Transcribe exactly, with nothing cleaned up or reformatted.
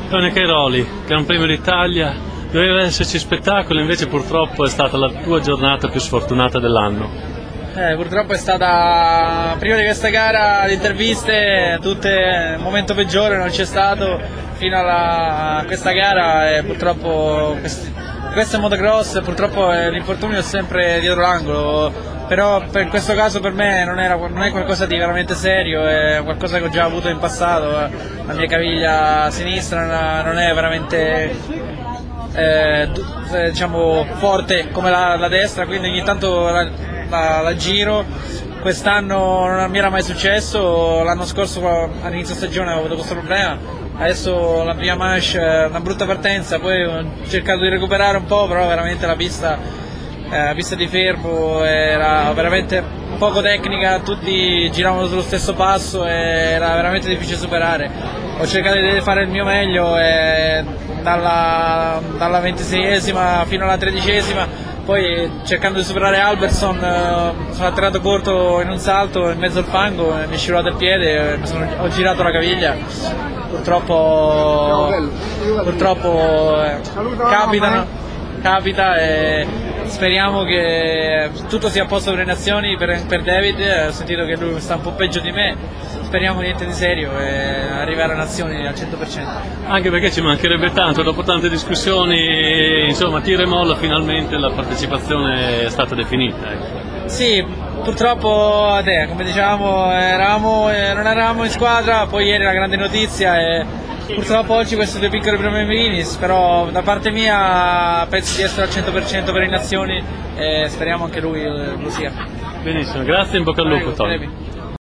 Tony Cairoli, Gran Premio d'Italia, doveva esserci spettacolo, invece purtroppo è stata la tua giornata più sfortunata dell'anno. Eh, purtroppo è stata, prima di questa gara, le interviste, tutte, il momento peggiore non c'è stato fino alla, a questa gara e purtroppo questi, questo è motocross, purtroppo l'infortunio è sempre dietro l'angolo. Però per questo caso per me non, era, non è qualcosa di veramente serio, è qualcosa che ho già avuto in passato. La mia caviglia sinistra non è veramente eh, diciamo forte come la, la destra, quindi ogni tanto la, la, la giro. Quest'anno non mi era mai successo, l'anno scorso all'inizio stagione avevo avuto questo problema, adesso la prima manche una brutta partenza, poi ho cercato di recuperare un po', però veramente la pista... Eh, la pista di fermo era veramente poco tecnica, tutti giravano sullo stesso passo e era veramente difficile superare. Ho cercato di fare il mio meglio e dalla, dalla ventiseiesima fino alla tredicesima, poi cercando di superare Alberson eh, sono atterrato corto in un salto in mezzo al fango, mi è scivolato il piede, mi sono, ho girato la caviglia. Purtroppo, purtroppo eh, capitano. Capita e speriamo che tutto sia a posto per le nazioni, per, per David. Ho sentito che lui sta un po' peggio di me, speriamo niente di serio e arrivare alle nazioni al cento per cento. Anche perché ci mancherebbe tanto, dopo tante discussioni, insomma, tira e molla, finalmente la partecipazione è stata definita. Ecco. Sì, purtroppo eh, come dicevamo eravamo, eh, non eravamo in squadra, poi ieri la grande notizia e purtroppo oggi questi due piccoli problemi, però da parte mia penso di essere al cento per cento per le nazioni e speriamo anche lui lo sia. Benissimo, grazie e in bocca al lupo, Tony.